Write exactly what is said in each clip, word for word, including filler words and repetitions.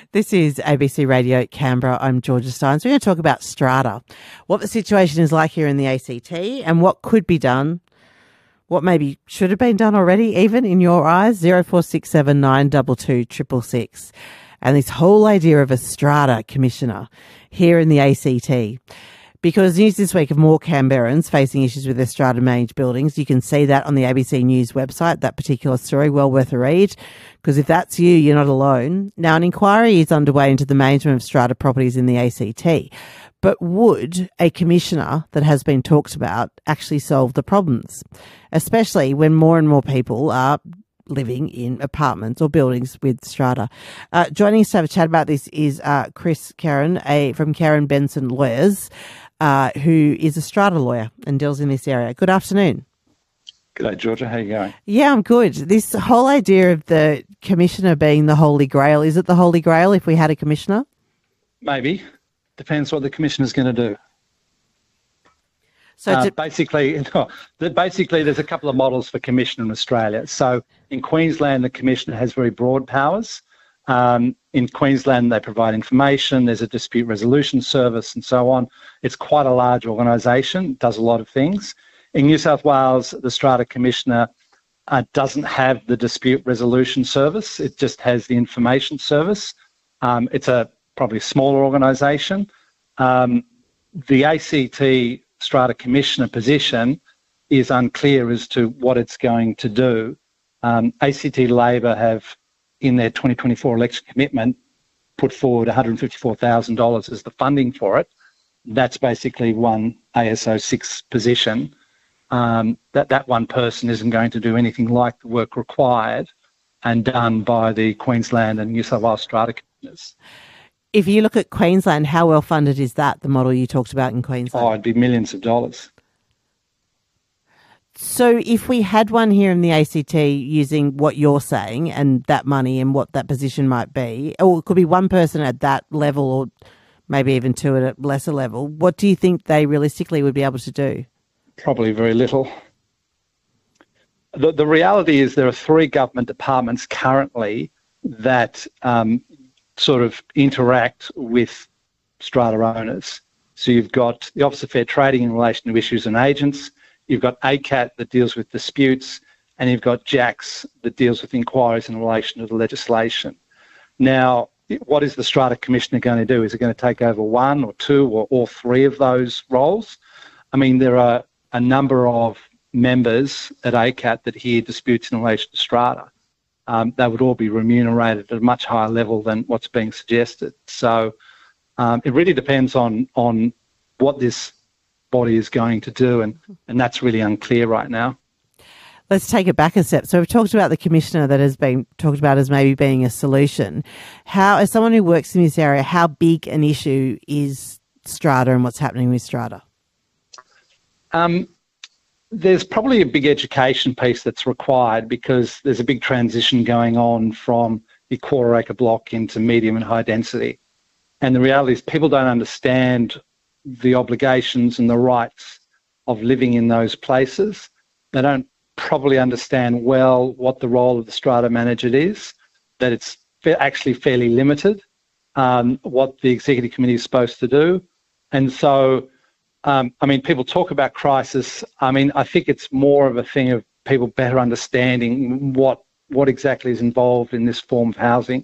This is A B C Radio Canberra. I'm Georgia Steins. We're going to talk about strata, what the situation is like here in the A C T and what could be done, what maybe should have been done already, even in your eyes. zero four six seven nine two two six six six. And this whole idea of a strata commissioner here in the A C T. Because news this week of more Canberrans facing issues with their strata managed buildings. You can see that on the A B C News website, that particular story, well worth a read. Because if that's you, you're not alone. Now, an inquiry is underway into the management of strata properties in the A C T. But would a commissioner that has been talked about actually solve the problems? Especially when more and more people are living in apartments or buildings with strata. Uh, joining us to have a chat about this is uh, Chris Karen a, from Karen Benson Lawyers, uh, who is a strata lawyer and deals in this area. Good afternoon. G'day, Georgia. How are you going? Yeah, I'm good. This whole idea of the commissioner being the Holy Grail, is it the Holy Grail if we had a commissioner? Maybe. Depends what the commissioner's going to do. So uh, to- basically, no, basically, there's a couple of models for commissioner in Australia. So in Queensland, the commissioner has very broad powers. Um, in Queensland, they provide information. There's a dispute resolution service and so on. It's quite a large organisation, does a lot of things. In New South Wales, the Strata Commissioner uh, doesn't have the dispute resolution service. It just has the information service. Um, it's a probably smaller organisation. Um, the A C T Strata Commissioner position is unclear as to what it's going to do. Um, A C T Labor have, in their twenty twenty-four election commitment, put forward one hundred fifty-four thousand dollars as the funding for it. That's basically one A S O six position. Um, that, that one person isn't going to do anything like the work required and done by the Queensland and New South Wales Strata Commissioners. If you look at Queensland, how well funded is that, the model you talked about in Queensland? Oh, it'd be millions of dollars. So if we had one here in the A C T using what you're saying and that money and what that position might be, or it could be one person at that level or maybe even two at a lesser level, what do you think they realistically would be able to do? Probably very little. The, the reality is there are three government departments currently that um, sort of interact with strata owners. So you've got the Office of Fair Trading in relation to issues and agents, you've got A C A T that deals with disputes, and you've got J A C S that deals with inquiries in relation to the legislation. Now, what is the Strata Commissioner going to do? Is it going to take over one or two or all three of those roles? I mean, there are a number of members at A C A T that hear disputes in relation to strata. Um, they would all be remunerated at a much higher level than what's being suggested. So um, it really depends on on what this body is going to do, and, and that's really unclear right now. Let's take it back a step. So we've talked about the commissioner that has been talked about as maybe being a solution. How, as someone who works in this area, how big an issue is strata and what's happening with strata? Um, there's probably a big education piece that's required because there's a big transition going on from the quarter acre block into medium and high density. And the reality is people don't understand the obligations and the rights of living in those places. They don't probably understand well what the role of the strata manager is, that it's actually fairly limited, um, what the executive committee is supposed to do. And so Um, I mean, people talk about crisis. I mean, I think it's more of a thing of people better understanding what what exactly is involved in this form of housing.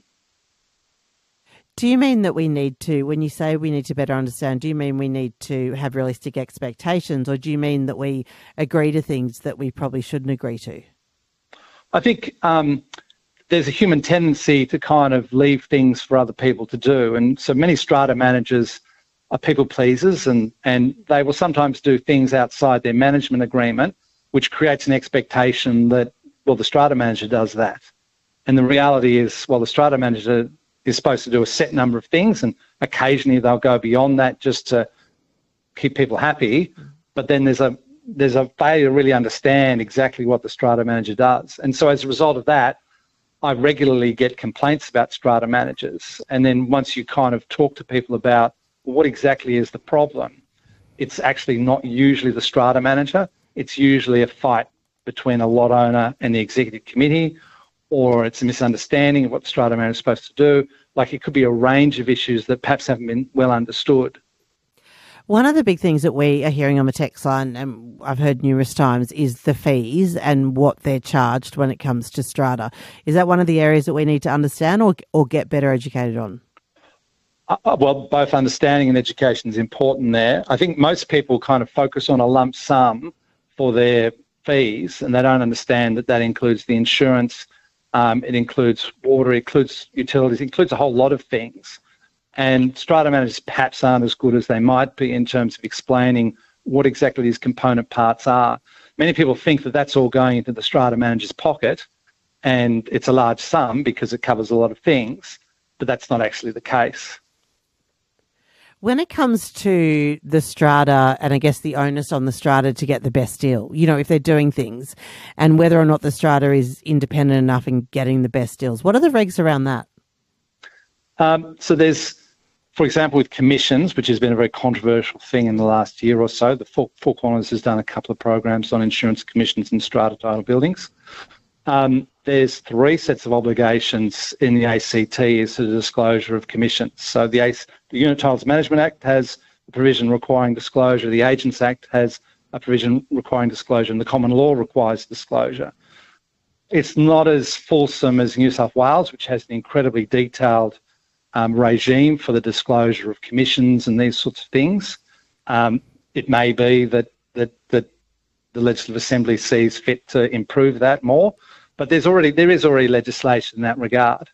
Do you mean that we need to, when you say we need to better understand, do you mean we need to have realistic expectations, or do you mean that we agree to things that we probably shouldn't agree to? I think um, there's a human tendency to kind of leave things for other people to do. And so many strata managers are people pleasers, and, and they will sometimes do things outside their management agreement, which creates an expectation that, well, the strata manager does that. And the reality is, well, the strata manager is supposed to do a set number of things, and occasionally they'll go beyond that just to keep people happy. But then there's a there's a failure to really understand exactly what the strata manager does. And so as a result of that, I regularly get complaints about strata managers. And then once you kind of talk to people about what exactly is the problem, it's actually not usually the strata manager. It's usually a fight between a lot owner and the executive committee, or it's a misunderstanding of what the strata manager is supposed to do, Like it could be a range of issues that perhaps haven't been well understood. One of the big things that we are hearing on the text line, and I've heard numerous times, is the fees and what they're charged when it comes to strata. Is that one of the areas that we need to understand or or get better educated on? Uh, well, both understanding and education is important there. I think most people kind of focus on a lump sum for their fees, and they don't understand that that includes the insurance, um, it includes water, it includes utilities, it includes a whole lot of things. And strata managers perhaps aren't as good as they might be in terms of explaining what exactly these component parts are. Many people think that that's all going into the strata manager's pocket and it's a large sum because it covers a lot of things, but that's not actually the case. When it comes to the strata and I guess the onus on the strata to get the best deal, you know, if they're doing things and whether or not the strata is independent enough in getting the best deals, what are the regs around that? Um, so there's, for example, with commissions, which has been a very controversial thing in the last year or so, the Four, Four Corners has done a couple of programs on insurance commissions in strata title buildings. Um, there's three sets of obligations in the A C T as to the disclosure of commissions. So the, A C, the Unit Titles Management Act has a provision requiring disclosure. The Agents Act has a provision requiring disclosure, and the common law requires disclosure. It's not as fulsome as New South Wales, which has an incredibly detailed Um, regime for the disclosure of commissions and these sorts of things. Um, it may be that, that that the Legislative Assembly sees fit to improve that more, but there's already there is already legislation in that regard.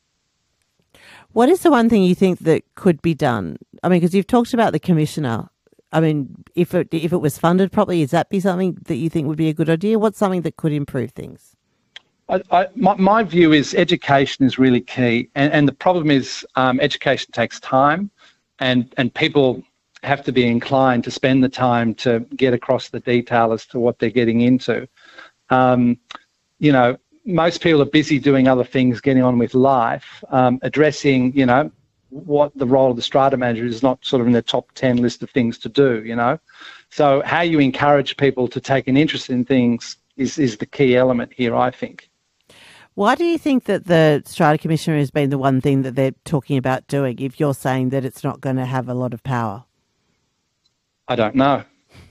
What is the one thing you think that could be done? I mean, because you've talked about the commissioner. I mean, if it if it was funded properly, is that be something that you think would be a good idea? What's something that could improve things? I, I, my, my view is education is really key, and, and the problem is um, education takes time, and, and people have to be inclined to spend the time to get across the detail as to what they're getting into. Um, you know, most people are busy doing other things, getting on with life. Um, addressing, you know, what the role of the strata manager is not sort of in the top ten list of things to do, you know. So how you encourage people to take an interest in things is, is the key element here, I think. Why do you think that the Strata Commissioner has been the one thing that they're talking about doing if you're saying that it's not going to have a lot of power? I don't know.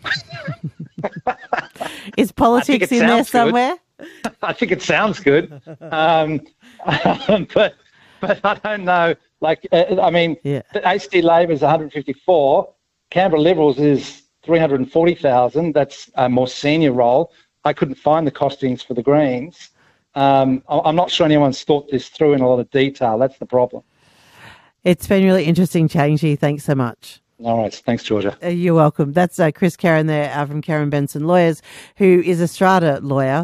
Is politics in there somewhere? Good. I think it sounds good. Um, but but I don't know. Like, uh, I mean, yeah. The A C T Labor is one hundred fifty-four. Canberra Liberals is three hundred forty thousand. That's a more senior role. I couldn't find the costings for the Greens. Um, I'm not sure anyone's thought this through in a lot of detail. That's the problem. It's been really interesting chatting to you. Thanks so much. All right. Thanks, Georgia. Uh, you're welcome. That's uh, Chris Karen there uh, from Karen Benson Lawyers, who is a strata lawyer.